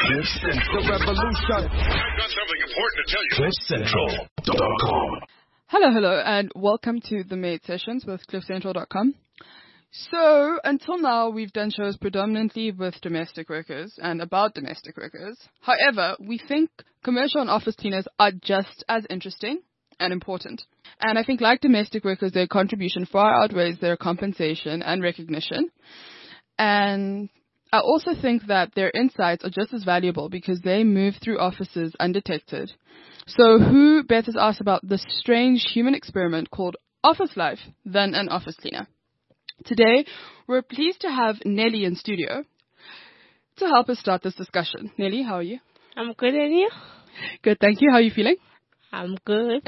The revolution. Got something important to tell you. CliffCentral.com. Hello, and welcome to the Made Sessions with CliffCentral.com. So, until now, we've done shows predominantly with domestic workers and about domestic workers. However, we think commercial and office cleaners are just as interesting and important. And I think like domestic workers, their contribution far outweighs their compensation and recognition. And I also think that their insights are just as valuable because they move through offices undetected. So who better to ask about this strange human experiment called office life than an office cleaner? Today, we're pleased to have Nelly in studio to help us start this discussion. Nelly, how are you? I'm good, and you? Good, thank you. How are you feeling? I'm good.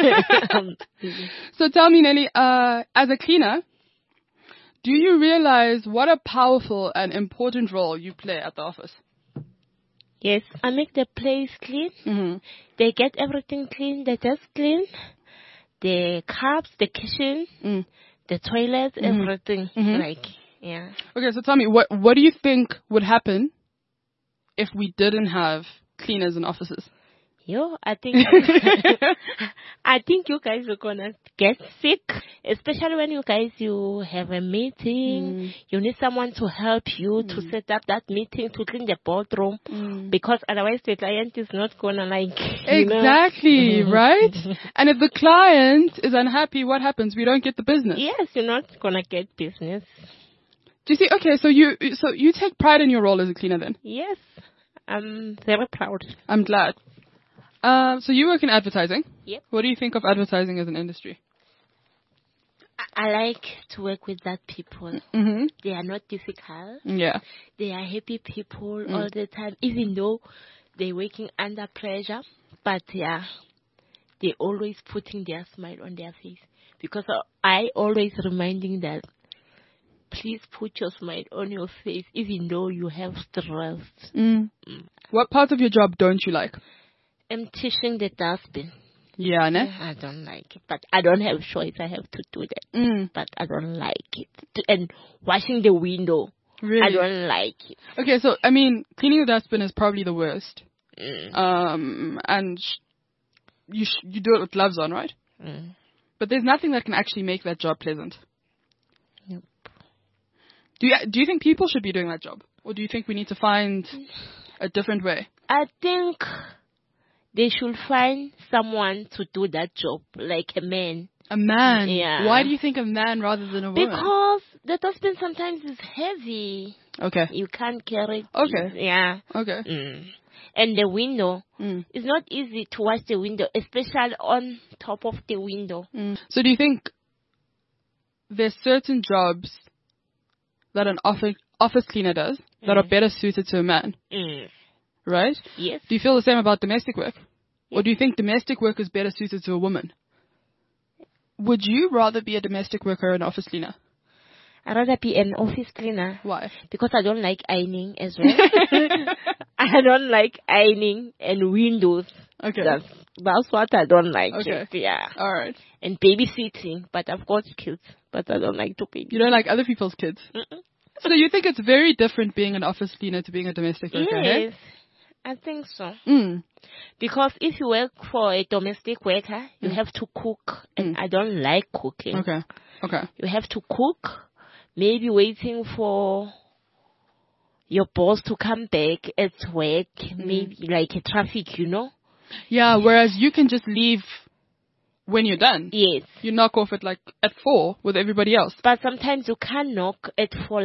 So tell me, Nelly, as a cleaner, do you realize what a powerful and important role you play at the office? Yes, I make the place clean. Mm-hmm. They get everything clean, the desk clean, the cups, the kitchen, the toilets, everything. Yeah. Okay, so tell me, what do you think would happen if we didn't have cleaners in offices? I think you guys are gonna get sick, especially when you have a meeting. You need someone to help you to set up that meeting, to clean the boardroom, because otherwise the client is not gonna Exactly, right? And if the client is unhappy, what happens? We don't get the business. Yes, you're not gonna get business. Do you see? Okay, so you take pride in your role as a cleaner then? Yes, I'm very proud. I'm glad. So you work in advertising. Yep. What do you think of advertising as an industry? I like to work with that people. Mm-hmm. They are not difficult. Yeah. They are happy people all the time, even though they're working under pressure. But yeah, they're always putting their smile on their face. Because I always reminding that, please put your smile on your face, even though you have stress. What part of your job don't you like? Emptying the dustbin. Yeah, ne? I don't like it, but I don't have choice. I have to do that. But I don't like it. And washing the window. Really? I don't like it. Okay, so, I mean, cleaning the dustbin is probably the worst. And you do it with gloves on, right? But there's nothing that can actually make that job pleasant. Nope. Do you think people should be doing that job? Or do you think we need to find a different way? I think they should find someone to do that job, like a man. A man? Yeah. Why do you think a man rather than a woman? Because the dustbin sometimes is heavy. Okay. You can't carry it. Okay. Yeah. Okay. And the window. It's not easy to wash the window, especially on top of the window. So do you think there's certain jobs that an office cleaner does that are better suited to a man? Right? Yes. Do you feel the same about domestic work? Yes. Or do you think domestic work is better suited to a woman? Would you rather be a domestic worker or an office cleaner? I'd rather be an office cleaner. Why? Because I don't like ironing as well. I don't like ironing and windows. Okay. That's what I don't like. Okay. Yeah. All right. And babysitting. But I've got kids. But I don't like to babysit. You don't like other people's kids? So you think it's very different being an office cleaner to being a domestic worker? Yes. Hey? I think so. Because if you work for a domestic worker, you have to cook. And I don't like cooking. Okay. You have to cook, maybe waiting for your boss to come back at work, maybe like a traffic, Yeah, whereas you can just leave when you're done. Yes. You knock off at 4 with everybody else. But sometimes you can't knock at 4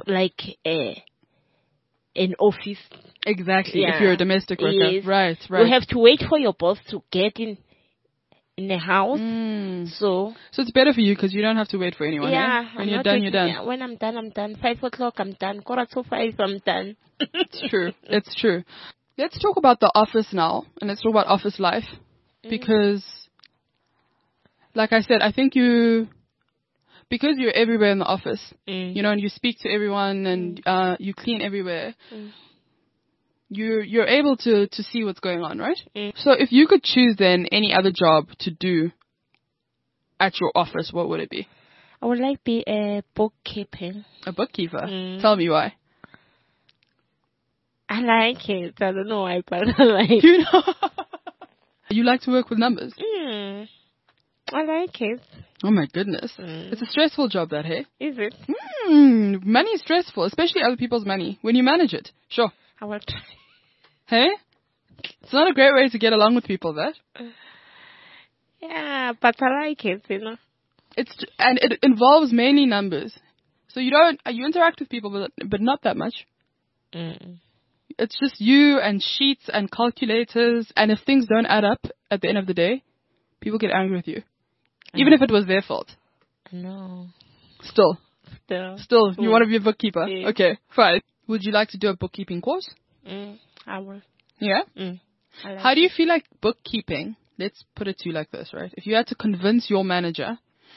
an office. Exactly, if you're a domestic worker. Yes. Right. You have to wait for your boss to get in the house. So it's better for you because you don't have to wait for anyone. Yeah. When you're done, you're done. Yeah, when I'm done, I'm done. 5 o'clock, I'm done. 4:45, I'm done. It's true. It's true. Let's talk about the office now, and let's talk about office life. Because, like I said, I think because you're everywhere in the office, and you speak to everyone and you clean everywhere, you're able to see what's going on, right? So if you could choose then any other job to do at your office, what would it be? I would like to be a bookkeeper. A bookkeeper? Tell me why. I like it. I don't know why, but I like it. You know? You like to work with numbers? I like it. Oh my goodness. It's a stressful job, that, hey? Is it? Money is stressful, especially other people's money, when you manage it. Sure. I will try. Hey? It's not a great way to get along with people, that. Yeah, but I like it, you know. And it involves mainly numbers. So you interact with people, but not that much. It's just you and sheets and calculators, and if things don't add up at the end of the day, people get angry with you. Even if it was their fault. No. Still, you want to be a bookkeeper? Yeah. Okay, fine. Would you like to do a bookkeeping course? I will. Yeah? How do you feel like bookkeeping, let's put it to you like this, right? If you had to convince your manager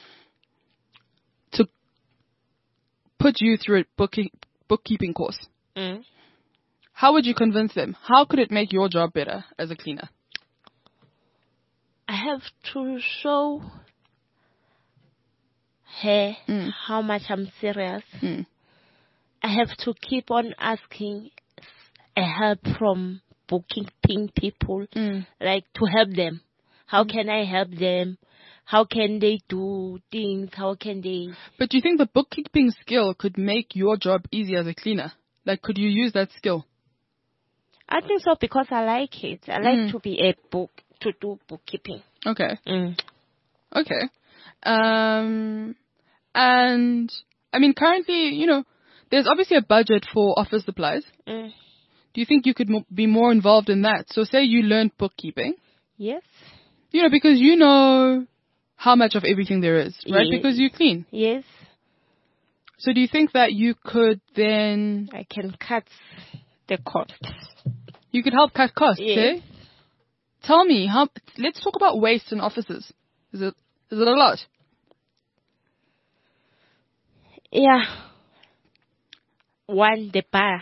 to put you through a bookkeeping course, how would you convince them? How could it make your job better as a cleaner? I have to show her how much I'm serious. I have to keep on asking help from bookkeeping people, like to help them. How can I help them? How can they do things? How can they... But do you think the bookkeeping skill could make your job easier as a cleaner? Like, could you use that skill? I think so, because I like it. I like to do bookkeeping. Okay. Okay. And, I mean, currently, you know, there's obviously a budget for office supplies. Do you think you could be more involved in that? So say you learned bookkeeping. Yes. You know, because you know how much of everything there is, right? Yes. Because you clean. Yes. So do you think that you could then... I can cut the cost. You could help cut costs, Yes. eh? Tell me, let's talk about waste in offices. Is it a lot? Yeah. One, the bar.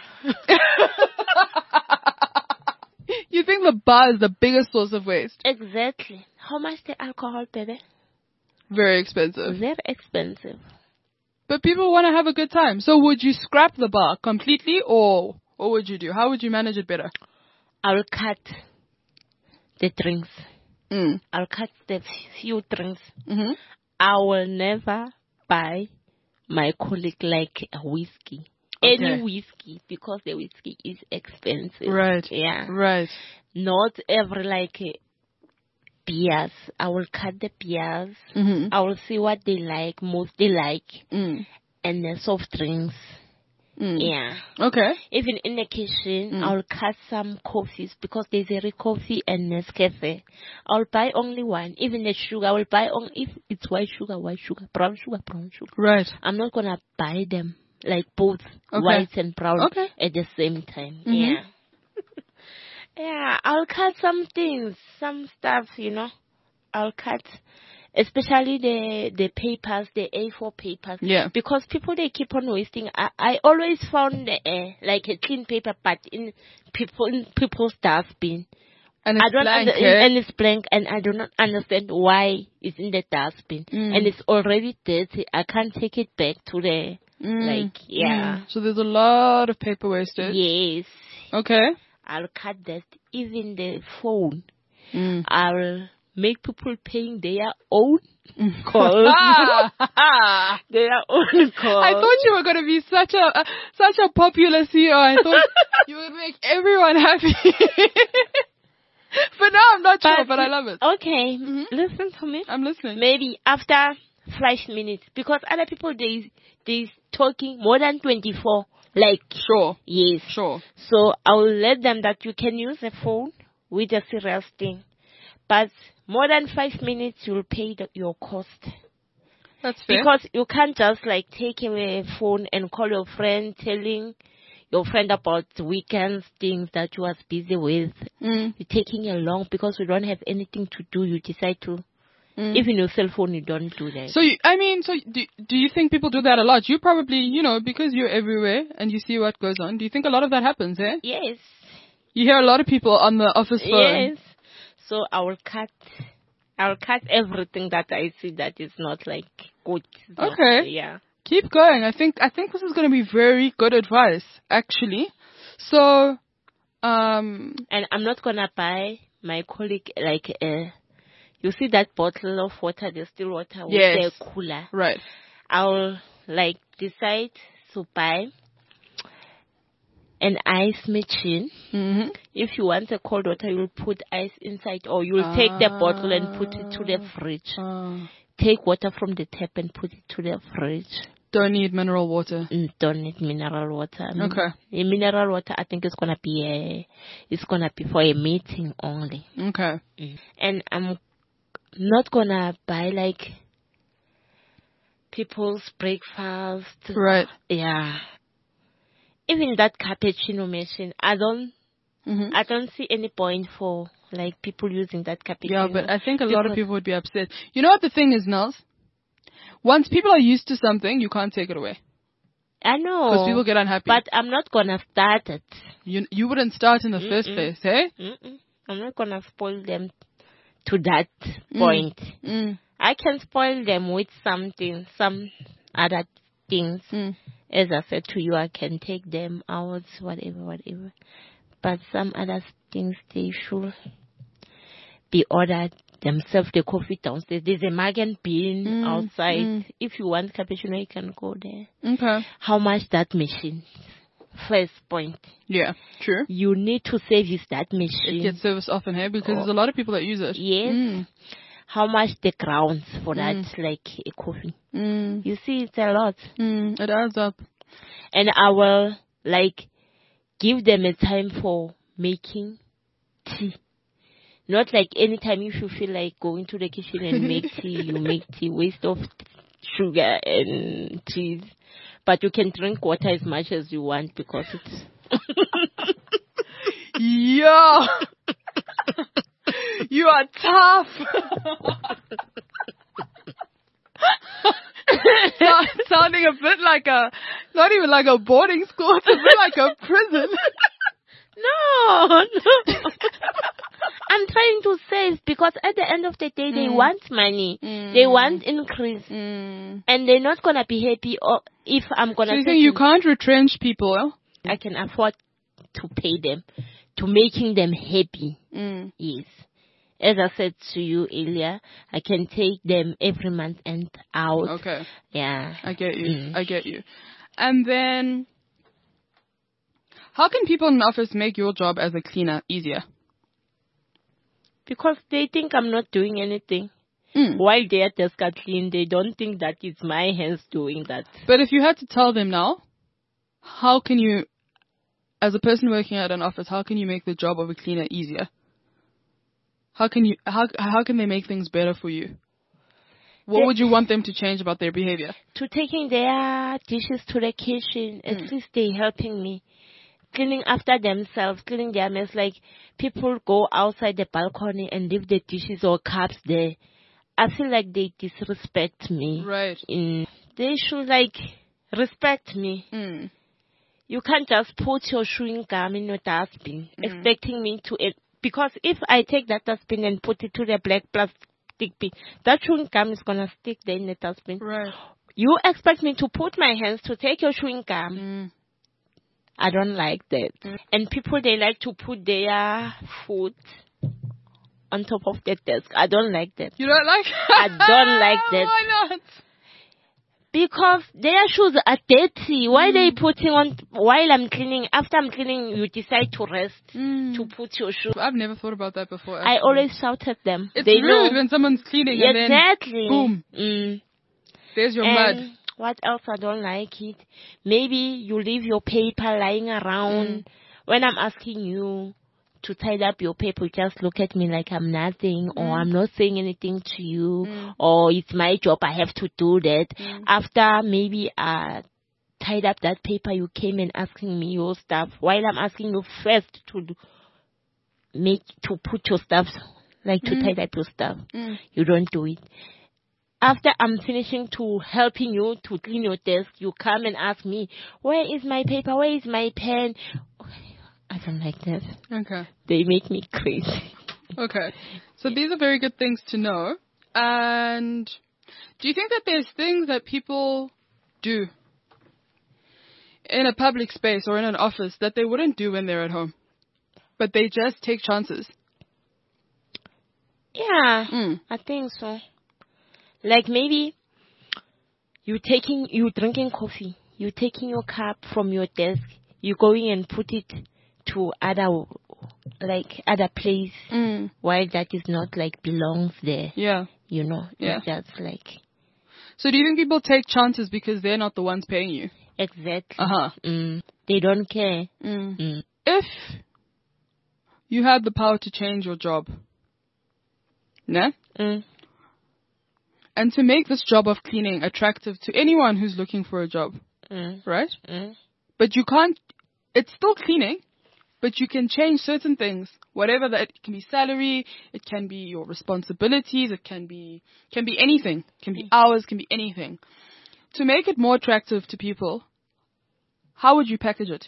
You think the bar is the biggest source of waste? Exactly. How much the alcohol, baby? Very expensive. Very expensive. But people want to have a good time. So would you scrap the bar completely, or what would you do? How would you manage it better? I'll cut the drinks. I'll cut the few drinks. I will never buy my colleague like a whiskey. Okay. Any whiskey, because the whiskey is expensive. Right. Yeah. Right. Not every beers. I will cut the beers. I will see what they like, most they like. And the soft drinks. Yeah. Okay. Even in the kitchen, I'll cut some coffees, because there's a coffee and Nescafe. I'll buy only one. Even the sugar, I will buy only if it's white sugar, brown sugar. Right. I'm not gonna buy them like both white and brown at the same time. Yeah. Yeah, I'll cut some things, some stuff, you know. I'll cut, especially the papers, the A4 papers. Yeah. Because people, they keep on wasting. I always found like a clean paper, but in people's dustbin. And it's blank, and it's blank, and I do not understand why it's in the dustbin. And it's already dirty. I can't take it back to the, So there's a lot of paper wasted. Yes. Okay. I'll cut that. Even the phone. I'll make people paying their own calls. Their own calls. I thought you were going to be such a popular CEO. I thought you would make everyone happy. But now I'm not sure, but I love it. Okay, listen to me. I'm listening. Maybe after 5 minutes, because other people, they talking more than 24. Like, sure. Yes. Sure. So I will let them that you can use a phone with a serious thing. But more than 5 minutes, you'll pay your cost. That's fair. Because you can't just take away a phone and call your friend, telling your friend about weekends, things that you was busy with. You're taking a long, because you don't have anything to do, you decide to. Even your cell phone, you don't do that. So, do you think people do that a lot? You probably, because you're everywhere and you see what goes on, do you think a lot of that happens, eh? Yes. You hear a lot of people on the office phone. Yes. So I will cut everything that I see that is not good. Okay. Yeah. Keep going. I think this is going to be very good advice, actually. So, And I'm not gonna buy my colleague like you see that bottle of water, the still water with Yes. the cooler. Right. I'll like decide to buy an ice machine. Mm-hmm. If you want a cold water, you'll put ice inside, or you'll take the bottle and put it to the fridge. Take water from the tap and put it to the fridge. Don't need mineral water. Don't need mineral water. Okay. The mineral water, I think it's gonna be for a meeting only. Okay. And I'm not gonna buy like people's breakfast. Right. Yeah. Even that cappuccino machine, I don't see any point for like people using that cappuccino. Yeah, but I think a lot of people would be upset. You know what the thing is, Nels? Once people are used to something, you can't take it away. I know. Because people get unhappy. But I'm not gonna start it. You wouldn't start in the first place, eh? I'm not gonna spoil them to that point. I can spoil them with some other things. As I said to you, I can take them out, whatever. But some other things, they should be ordered themselves. The coffee downstairs. There's a mug and bean outside. If you want cappuccino, you can go there. Okay. How much that machine? First point. Yeah, true. You need to service that machine. It gets serviced often here because there's a lot of people that use it. Yes. How much the grounds for that, like a coffee? You see, it's a lot. It adds up. And I will, like, give them a time for making tea. Not like anytime if you feel like going to the kitchen and make tea, you make tea. Waste of sugar and cheese. But you can drink water as much as you want because it's... Yo! You are tough! Sounding a bit like not even like a boarding school, it's a bit like a prison. No. I'm trying to save because at the end of the day, they want money. They want increase. And they're not going to be happy if I'm going to... So you think you can't retrench people? I can afford to pay them, to making them happy. Yes. As I said to you earlier, I can take them every month and out. Okay. Yeah. I get you. I get you. And then, how can people in the office make your job as a cleaner easier? Because they think I'm not doing anything. While their desk are clean, they don't think that it's my hands doing that. But if you had to tell them now, how can you, as a person working at an office, how can you make the job of a cleaner easier? How can they make things better for you? What would you want them to change about their behavior? To taking their dishes to the kitchen. At least they're helping me. Cleaning after themselves, cleaning their mess. Like, people go outside the balcony and leave the dishes or cups there. I feel like they disrespect me. Right. They should, like, respect me. You can't just put your chewing gum in your dustbin, expecting me to... Because if I take that dustbin and put it to the black plastic bin, that chewing gum is going to stick there in the dustbin. Right. You expect me to put my hands to take your chewing gum. I don't like that. And people, they like to put their food on top of the desk. I don't like that. You don't like I don't like that. Why not? Because their shoes are dirty. Why they putting on while I'm cleaning? After I'm cleaning, you decide to rest to put your shoes. I've never thought about that before. Actually. I always shout at them. It's they rude know. When someone's cleaning and exactly. then boom, there's your mud. What else I don't like it? Maybe you leave your paper lying around. When I'm asking you to tidy up your paper, you just look at me like I'm nothing, or I'm not saying anything to you, or it's my job, I have to do that. After maybe I tied up that paper, you came and asking me your stuff, while I'm asking you first to put your stuff, like to tidy up your stuff. You don't do it. After I'm finishing to helping you to clean your desk, you come and ask me, where is my paper? Where is my pen? I don't like that. Okay. They make me crazy. Okay. So these are very good things to know. And do you think that there's things that people do in a public space or in an office that they wouldn't do when they're at home? But they just take chances. Yeah, I think so. Like maybe you drinking coffee, you taking your cup from your desk, you going and put it to other place, while that is not like belongs there. Yeah. You know, Yeah. it's just like. So do you think people take chances because they're not the ones paying you? Exactly. They don't care. If you had the power to change your job, ne? And to make this job of cleaning attractive to anyone who's looking for a job, right? But you can't, it's still cleaning, but you can change certain things, whatever that, it can be salary, it can be your responsibilities, it can be anything, it can be hours, it can be anything. To make it more attractive to people, how would you package it?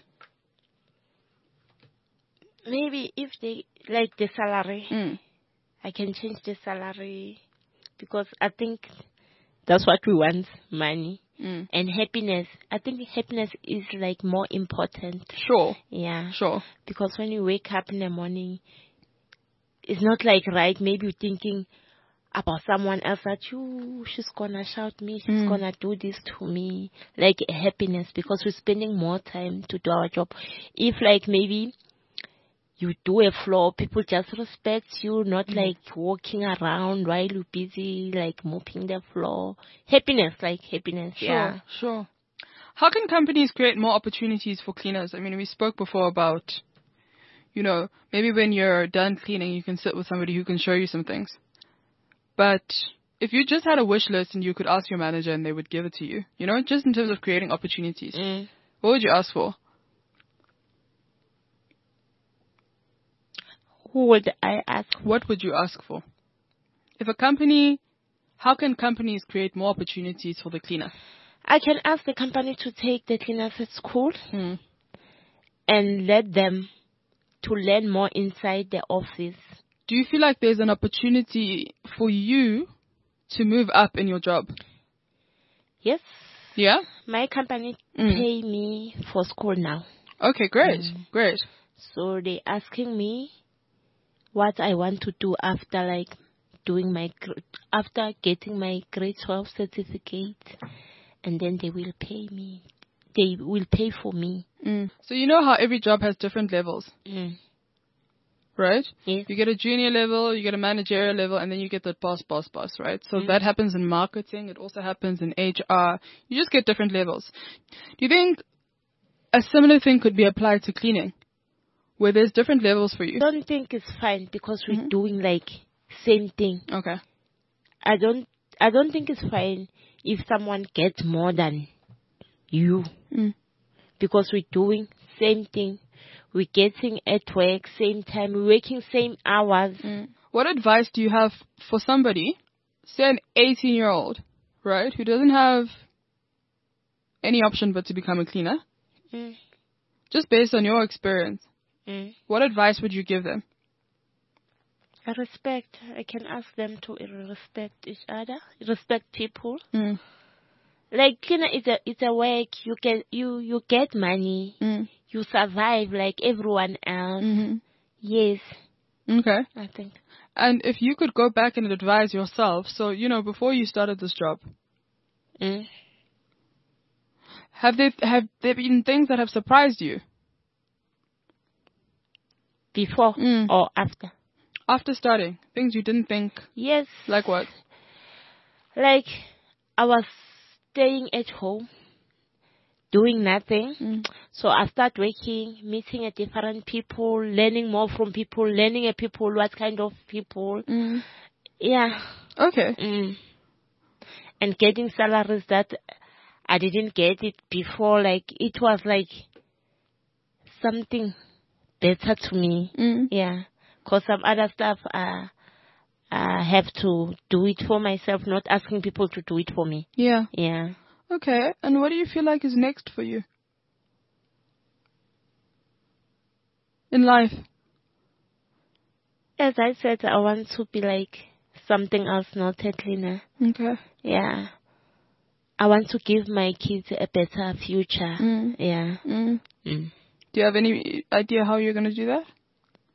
Maybe if they like the salary, I can change the salary because I think that's what we want, money. And happiness. I think happiness is like more important. Sure. Yeah. Sure. Because when you wake up in the morning, it's not like right, maybe you're thinking about someone else that she's gonna shout me, she's gonna do this to me. Like happiness, because we're spending more time to do our job. If like maybe you do a floor, people just respect you, not like walking around while you're busy, like mopping the floor. Happiness, yeah. Sure. How can companies create more opportunities for cleaners? I mean, we spoke before about, maybe when you're done cleaning, you can sit with somebody who can show you some things. But if you just had a wish list and you could ask your manager and they would give it to you, just in terms of creating opportunities, what would you ask for? Who would I ask? What would you ask for? How can companies create more opportunities for the cleaner? I can ask the company to take the cleaners at school and let them to learn more inside the office. Do you feel like there's an opportunity for you to move up in your job? Yes. Yeah? My company pay me for school now. Okay, great. Great. So they're asking me what I want to do after after getting my grade 12 certificate, and then they will pay me. They will pay for me. So you know how every job has different levels, right? Yes. You get a junior level, you get a managerial level, and then you get the boss, right? So that happens in marketing. It also happens in HR. You just get different levels. Do you think a similar thing could be applied to cleaning, where there's different levels for you? I don't think it's fine because we're doing like same thing. Okay. I don't think it's fine if someone gets more than you because we're doing same thing. We're getting at work same time. We're working same hours. What advice do you have for somebody, say an 18-year-old, right, who doesn't have any option but to become a cleaner? Just based on your experience. What advice would you give them? Respect. I can ask them to respect each other, respect people. Like cleaner it's a work. You get money. You survive like everyone else. Yes. Okay. I think. And if you could go back and advise yourself, so before you started this job, have there been things that have surprised you? Before or after? After starting, things you didn't think. Yes. Like what? Like I was staying at home, doing nothing. So I start working, meeting at different people, learning more from people, learning at people, what kind of people. Yeah. Okay. And getting salaries that I didn't get it before. Like it was like something better to me. Yeah. Because some other stuff I have to do it for myself, not asking people to do it for me. Yeah. Yeah. Okay. And what do you feel like is next for you in life? As I said, I want to be like something else, not a cleaner. Okay. Yeah. I want to give my kids a better future. Yeah. Do you have any idea how you're going to do that?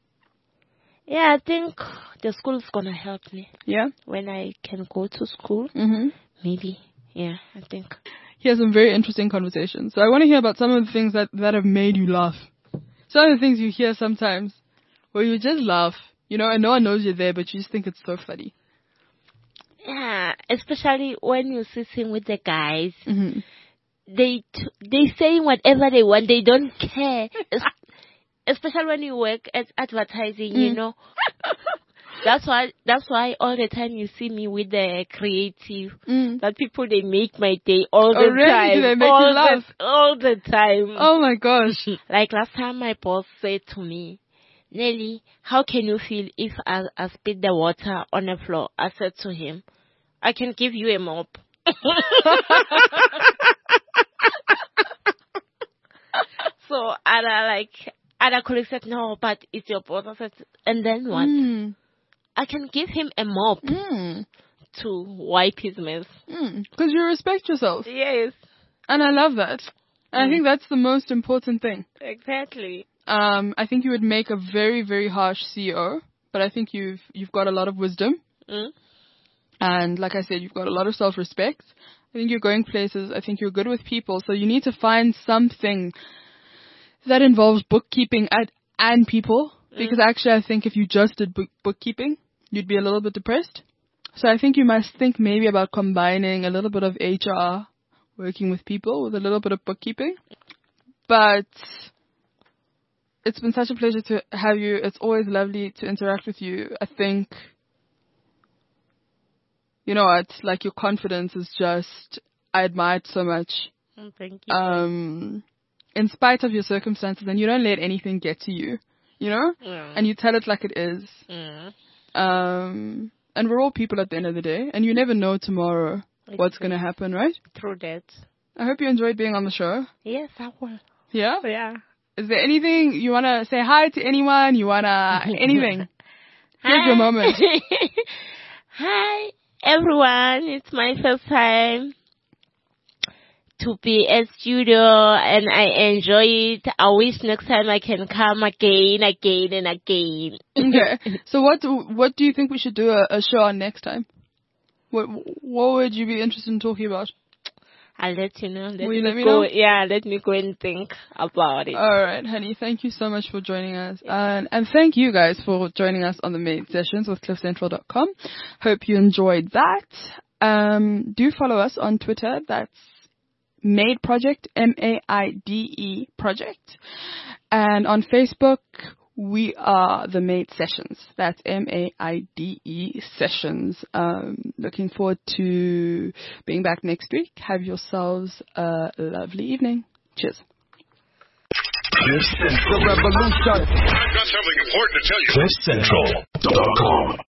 Yeah, I think the school is gonna help me Yeah? when I can go to school. Mm-hmm. Maybe. Yeah, I think. He has some very interesting conversations. So I want to hear about some of the things that have made you laugh. Some of the things you hear sometimes where you just laugh, and no one knows you're there, but you just think it's so funny. Yeah, especially when you're sitting with the guys. Mm-hmm. They say whatever they want. They don't care. Especially when you work at advertising, That's why all the time you see me with the creative. That people, they make my day all the really? time. Do they make you laugh? All the time. Oh my gosh. Like last time my boss said to me, Nelly, how can you feel if I spit the water on the floor? I said to him, I can give you a mop. So other colleagues said, no, but it's your boss. I said, and then what? I can give him a mop to wipe his mess. Because you respect yourself. Yes. And I love that. And I think that's the most important thing. Exactly. I think you would make a very, very harsh CEO, but I think you've got a lot of wisdom. And like I said, you've got a lot of self-respect. I think you're going places. I think you're good with people. So you need to find something that involves bookkeeping and people. Because actually, I think if you just did bookkeeping, you'd be a little bit depressed. So I think you must think maybe about combining a little bit of HR, working with people, with a little bit of bookkeeping. But it's been such a pleasure to have you. It's always lovely to interact with you. I think, you know what, like your confidence is just, I admire it so much. Thank you. In spite of your circumstances, and you don't let anything get to you, and you tell it like it is. And we're all people at the end of the day, and you never know tomorrow what's going to happen, right? True that. I hope you enjoyed being on the show. Yes, I will. Yeah? Yeah. Is there anything you want to say hi to anyone? You want to, anything? Here's your moment. Hi, everyone. It's my first time to be at studio, and I enjoy it. I wish next time I can come again and again. Okay. So what do you think we should do a show on next time? What would you be interested in talking about? I'll let you know. Will you let me know? Yeah, let me go and think about it. All right, honey. Thank you so much for joining us. And thank you guys for joining us on the Made Sessions with CliffCentral.com. Hope you enjoyed that. Do follow us on Twitter. That's Made Project, MAIDE Project. And on Facebook, we are the Made Sessions. That's MAIDE Sessions. Looking forward to being back next week. Have yourselves a lovely evening. Cheers. The revolution. I've got something important to tell you. CliffCentral.com